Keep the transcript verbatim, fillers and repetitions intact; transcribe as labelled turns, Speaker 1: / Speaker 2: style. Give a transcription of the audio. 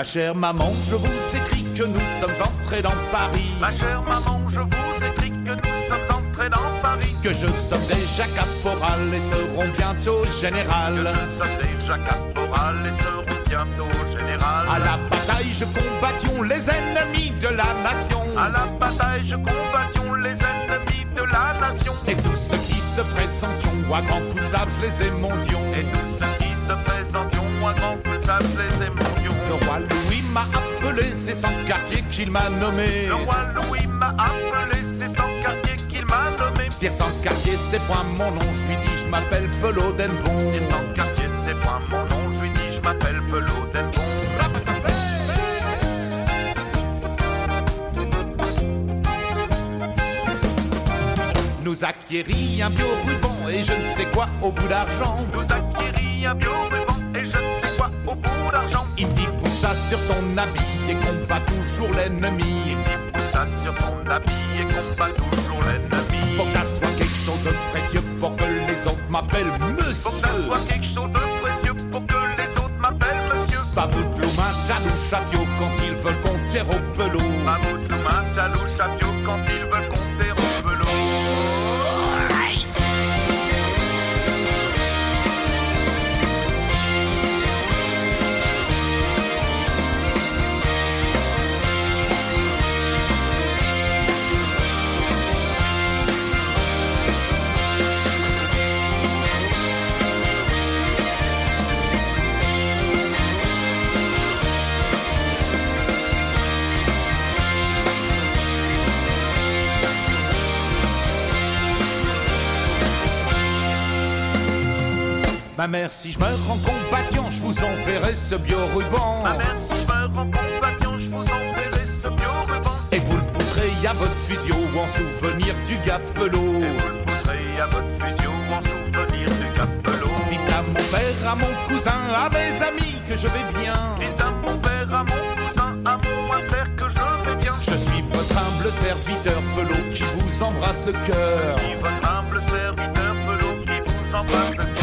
Speaker 1: Ma chère maman, je vous écris que nous sommes entrés dans Paris.
Speaker 2: Ma chère maman, je vous écris que nous sommes entrés dans Paris.
Speaker 1: Que je sommes déjà caporal et serons bientôt général.
Speaker 2: Que nous sommes déjà caporal et serons bientôt général.
Speaker 1: À la bataille, je combattions les ennemis de la nation.
Speaker 2: À la bataille, je combattions les ennemis de la nation.
Speaker 1: Et tous ceux qui se présentions à grands coups de sable, je les émondions.
Speaker 2: Et tous ceux qui se présentions à grands coups de sable, je les émondions.
Speaker 1: Le roi Louis m'a appelé, c'est sans quartier qu'il m'a nommé.
Speaker 2: Le roi Louis m'a appelé, c'est sans quartier qu'il m'a nommé.
Speaker 1: Sire sans quartier, c'est point mon nom, je lui dis je m'appelle Pelot d'Elbon.
Speaker 2: Sire sans quartier, c'est point mon nom, je lui dis je m'appelle Pelot d'Elbon.
Speaker 1: Nous acquérit un bio-ruban et je ne sais quoi au bout d'argent.
Speaker 2: Nous acquérit un bio-ruban et je ne sais quoi au bout d'argent.
Speaker 1: Il me dit pousse ça sur ton habit et combat toujours l'ennemi.
Speaker 2: Il me dit pousse ça sur ton habit et combat toujours l'ennemi.
Speaker 1: Faut que ça soit quelque chose de précieux pour que les autres m'appellent monsieur.
Speaker 2: Faut que ça soit quelque chose de précieux pour que les autres m'appellent monsieur.
Speaker 1: Babout Loumain, Jalou, Chapio quand ils veulent compter au pelot.
Speaker 2: Babout Loumain, Jalou, Chapio quand ils veulent compter au pelot.
Speaker 1: Ma mère, si je meurs en combattant, je vous enverrai ce bio-ruban.
Speaker 2: Ma mère, si je meurs en combattant, je vous enverrai ce bio-ruban.
Speaker 1: Et vous le poutrez à votre fusio en souvenir du Gapelot.
Speaker 2: Et vous le poutrez à votre fusio en souvenir du Gapelot.
Speaker 1: Dites à mon père, à mon cousin, à mes amis que je vais bien.
Speaker 2: Dites à mon père, à mon cousin, à mon frère que je vais bien.
Speaker 1: Je suis votre humble serviteur Pelot qui vous embrasse le cœur.
Speaker 2: Je suis votre humble serviteur Pelot qui vous embrasse le cœur.